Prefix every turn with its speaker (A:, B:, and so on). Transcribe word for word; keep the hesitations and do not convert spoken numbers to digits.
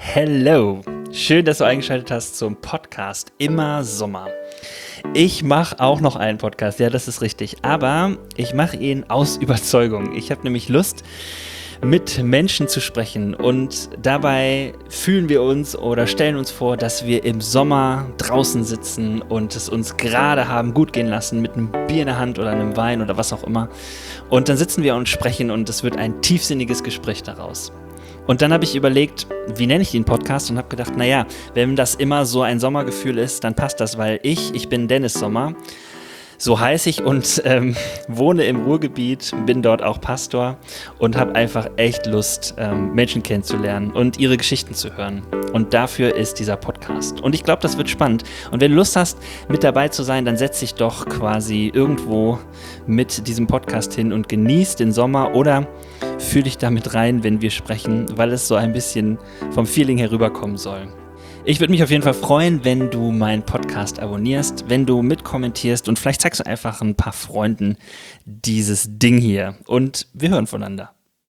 A: Hello, schön, dass du eingeschaltet hast zum Podcast Immer Sommer. Ich mache auch noch einen Podcast, ja, das ist richtig, aber ich mache ihn aus Überzeugung. Ich habe nämlich Lust, mit Menschen zu sprechen und dabei fühlen wir uns oder stellen uns vor, dass wir im Sommer draußen sitzen und es uns gerade haben gut gehen lassen mit einem Bier in der Hand oder einem Wein oder was auch immer. Und dann sitzen wir und sprechen und es wird ein tiefsinniges Gespräch daraus. Und dann habe ich überlegt, wie nenne ich den Podcast und habe gedacht, naja, wenn das immer so ein Sommergefühl ist, dann passt das, weil ich, ich bin Dennis Sommer, so heiße ich und ähm, wohne im Ruhrgebiet, bin dort auch Pastor und habe einfach echt Lust, ähm, Menschen kennenzulernen und ihre Geschichten zu hören. Und dafür ist dieser Podcast. Und ich glaube, das wird spannend. Und wenn du Lust hast, mit dabei zu sein, dann setz dich doch quasi irgendwo mit diesem Podcast hin und genieß den Sommer oder fühl dich damit rein, wenn wir sprechen, weil es so ein bisschen vom Feeling herüberkommen soll. Ich würde mich auf jeden Fall freuen, wenn du meinen Podcast abonnierst, wenn du mitkommentierst und vielleicht zeigst du einfach ein paar Freunden dieses Ding hier. Und wir hören voneinander.